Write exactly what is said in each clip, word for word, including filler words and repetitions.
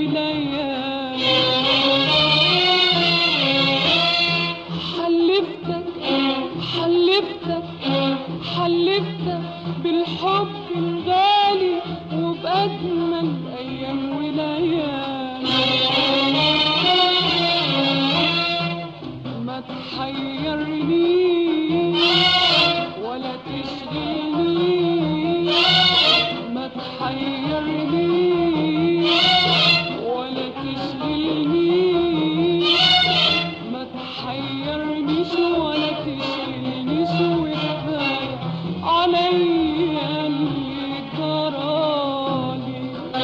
وليالي. حلفتك حلفتك حلفتك بالحب الغالي وبأجمل أيام وليالي. ما تحيرنيش ولا تشغلنيش، ما تحيرنيش ولا تشغلنيش، ما تحيرنيش ولا تشغلنيش، وكفاية عليا اللي جرالي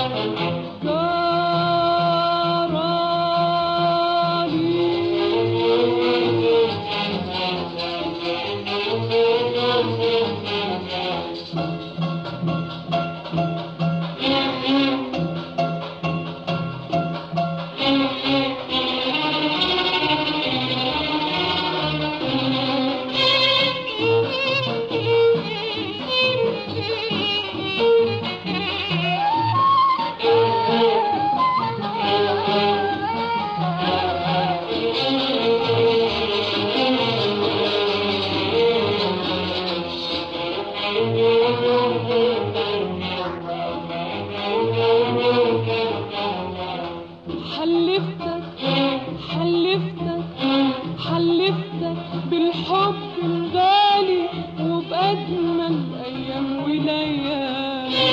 حلفتك حلفتك حلفتك بالحب الغالي وبأجمل أيام وليالي.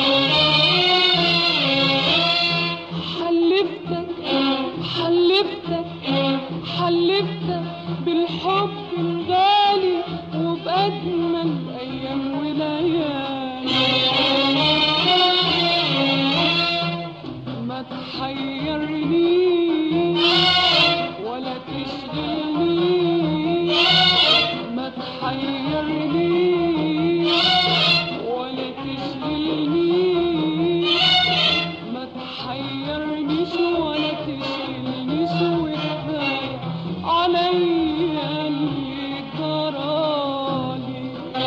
حلفتك حلفتك حلفتك بالحب الغالي وبأجمل أيام وليالي. ما تحيرنيش ولا تشغلنيش، ما تحيرنيش ولا تشغلنيش، ما تحيرنيش ولا تشغلنيش، وكفاية عليا اللي جرالي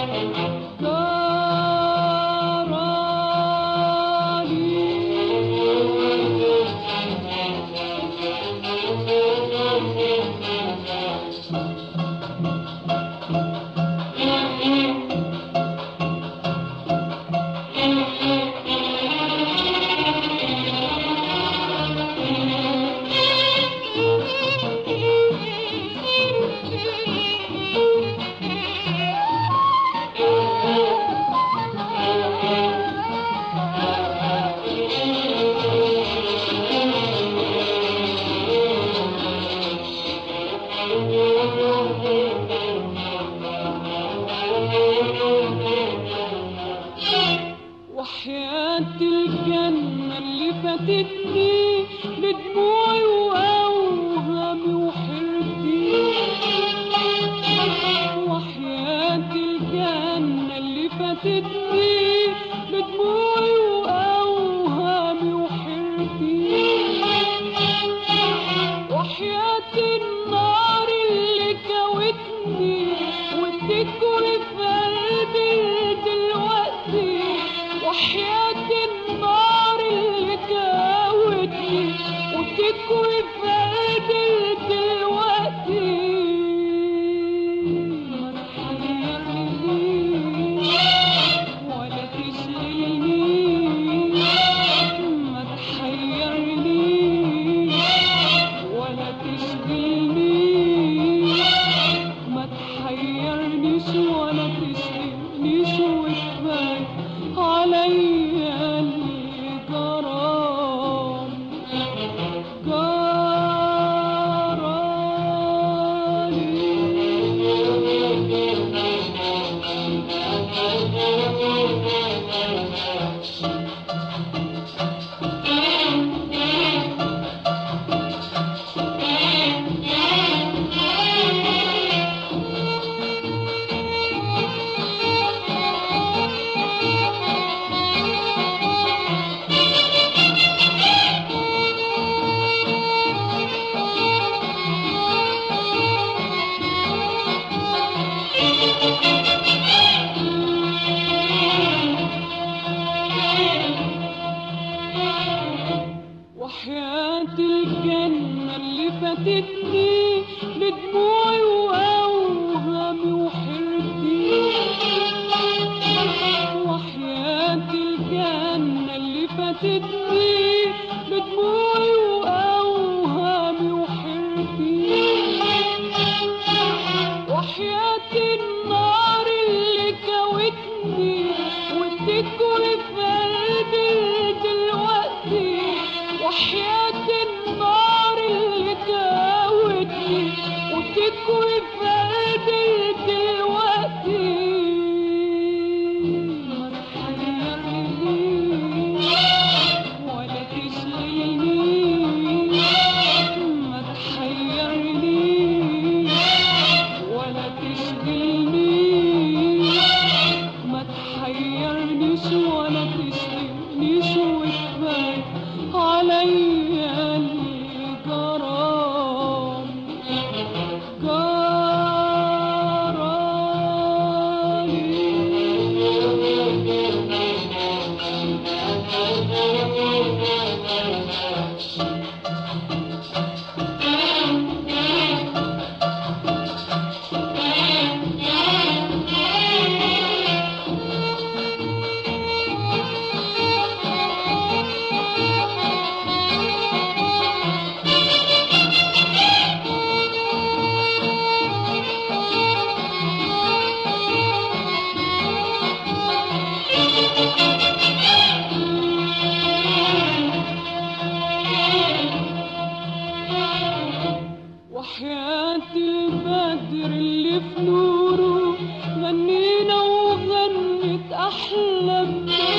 وحياة الجنة اللي فاتتني بدموعي وأوهامي وحيرتي. وحياة الجنة اللي فاتتني بدموعي وأوهامي وحيرتي. وحياة النار اللي كوتني وتكوي في قلبي دلوقتي. وحياة النار اللي كوتني وتكوي وحياة الجنة اللي فاتتني بدموعي وأوهامي وحيرتي، وحياة الجنة اللي فاتتني بدموعي وأوهامي وحيرتي، وحياة النار اللي كوتني وتكوي في قلبي دلوقتي، وحياة النار اللي كوتني وتكوي في قلبي دلوقتي، ما تحيرنيش ولا تشغلنيش، ما تحيرنيش ولا تشغلنيش، ما تحيرنيش ولا تشغلنيش، وكفاية عليا اللي جرالي وحياة البدر اللي في نوره غنينا وغنت أحلامنا،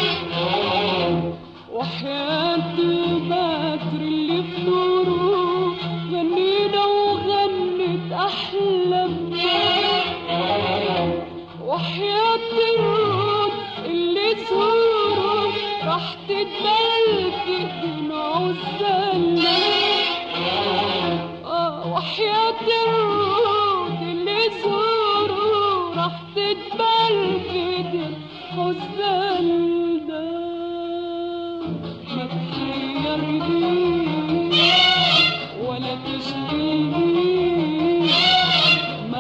وحياة البدر اللي في نوره غنينا وغنت أحلامنا، وحياة الروح اللي زوره راح تتبل في ايدين عزالنا، وحياة الروح اللي زوره راح تتبل في ايدين عزالنا، ما تحيرنيش ولا تشغلنيش، ما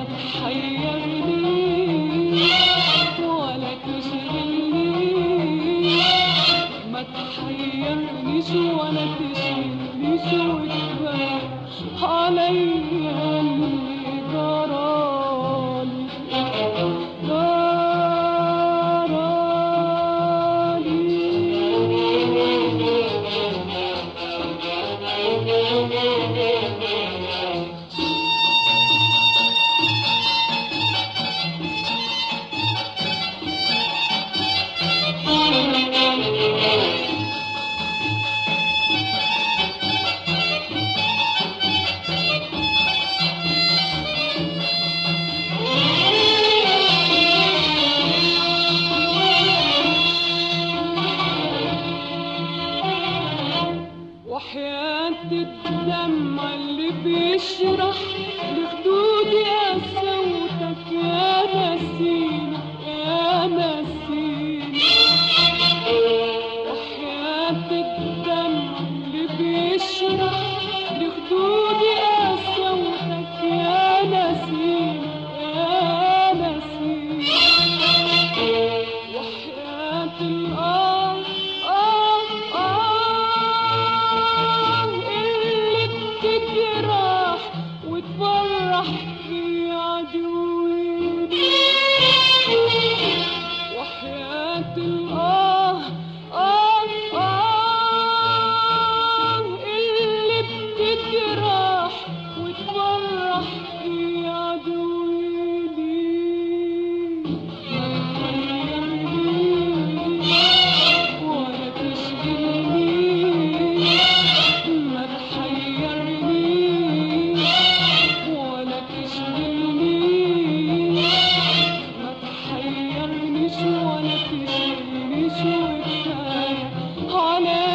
تحيرنيش ولا تشغلنيش، ما تحيرنيش ولا تشغلنيش، وكفاية عليا اللي جرالي وحياة الدمع اللي بيشرح لخدودي قسوتك يا نسيم يا نسيم، وحياة الدمع اللي بيشرح لخدودي قسوتك يا نسيم يا نسيم، وحياة الأرض وتفرح في عدوي، وحياة الآه آه آه اللي بتجرح وتفرح في عدوي، ما تحيرنيش ولا تشغلنيش، ما تحيرنيش ولا تشغلنيش، ما تحيرنيش ولا تشغلنيش، وكفاية عليا